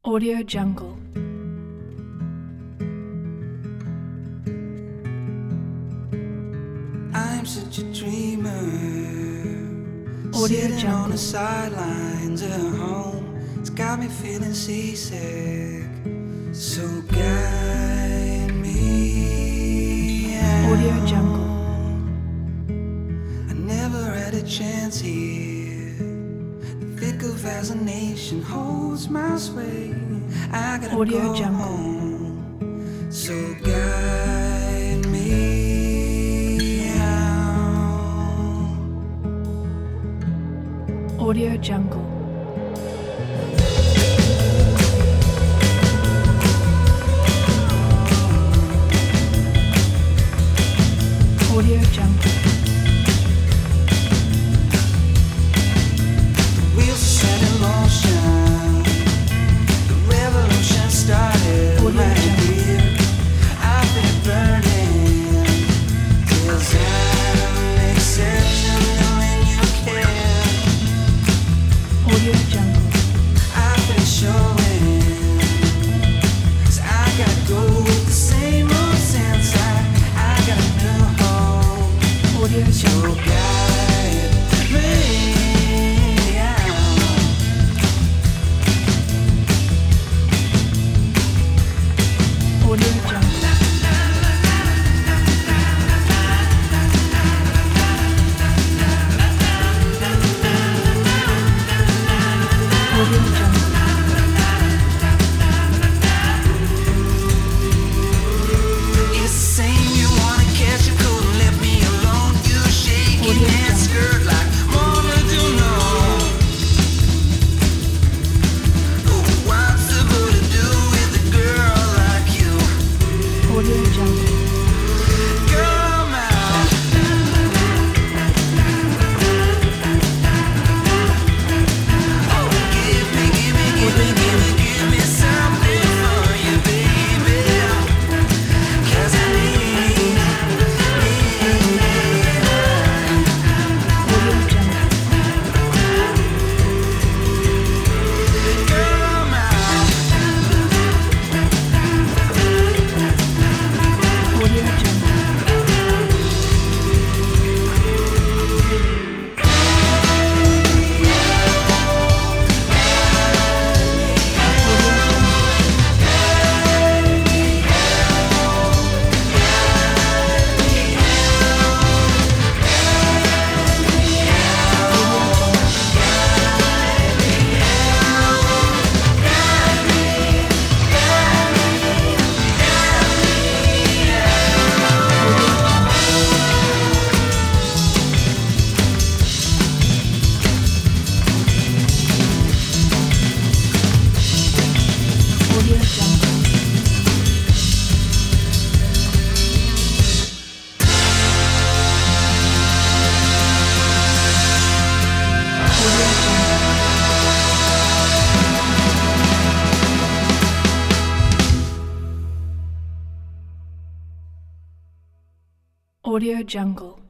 Audio Jungle. I'm such a dreamer, Audio sitting Jungle. on the sidelines at home. It's got me feeling seasick, so guide me out. Audio Jungle. I never had a chance here. The thick of fascination holds my sway. I gotta Audio go Jungle. home, so guide me out. Audio Jungle. Audio Jungle. Wheels are set in motion. The revolution started Audio right Jungle. here. I've been burning, 'cause I'm exceptional when you care. Audio Jungle. I've been showing, 'cause I gotta go with the same old sense. I got a new home, Audio so Jungle. guide me out. Audio Jungle. Audio Jungle. It's the same, you wanna catch a cold and let me alone. You shake Audio your hand Jungle. skirt like Mona do know. What's the boy to do with a girl like you? Audio Jungle. Girl, I'm out. Oh, give me something for you, baby. 'Cause I need Audio Jungle. girl, I'm out. Audio Jungle. Audio Jungle. Audio Jungle. Audio Jungle.